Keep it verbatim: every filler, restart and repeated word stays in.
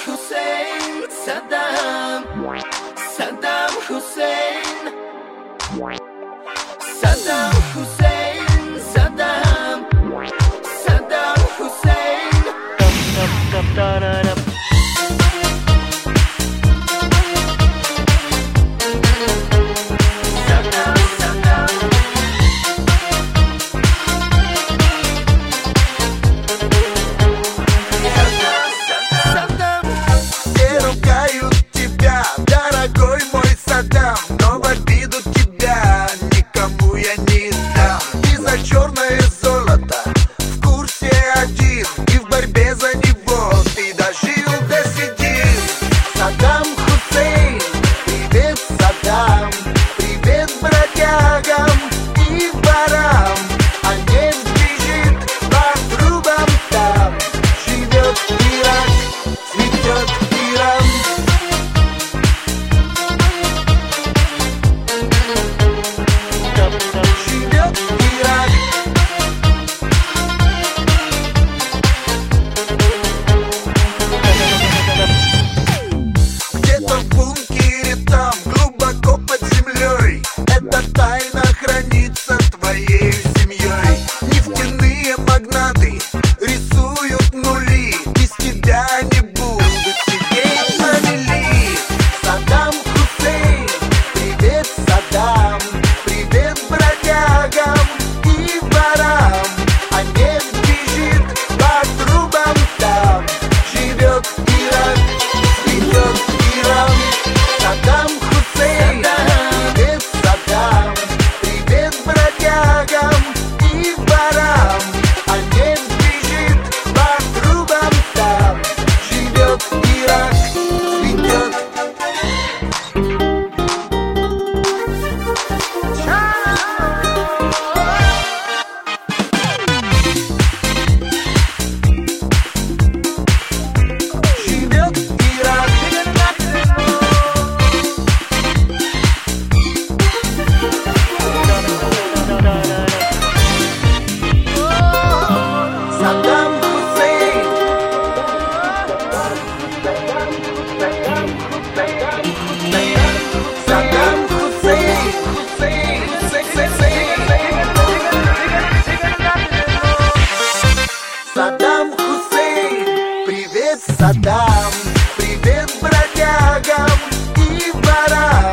Hussein, Saddam, Saddam Hussein, Saddam Hussein, Saddam, Saddam Hussein. Но в обиду тебя никому я не дам. И за черное золото в курсе один, и в борьбе за него ты дожил до седин. Саддам Хусейн, привет, Саддам, привет бродягам и ворам. А нефть бежит по трубам там, живет Ирак, цветет Иран. Где-то в бункере там, глубоко под землей, эта тайна хранится твоей семьей. Нефтяные магнаты рисуют нули, без тебя не будут сидеть на мели. Саддам Хусейн, привет, Саддам, привет бродягам и ворам. А нефть бежит по трубам там, живет Ирак, цветет Иран. Саддам Хусейн, привет, Саддам, привет бродягам и ворам. А нефть бежит по трубам там, живет Ирак, цветет. Живет Ирак. Саддам Хусейн, Саддам Хусейн, Хусейн, Саддам Хусейн, привет, Саддам, привет бродягам и ворам.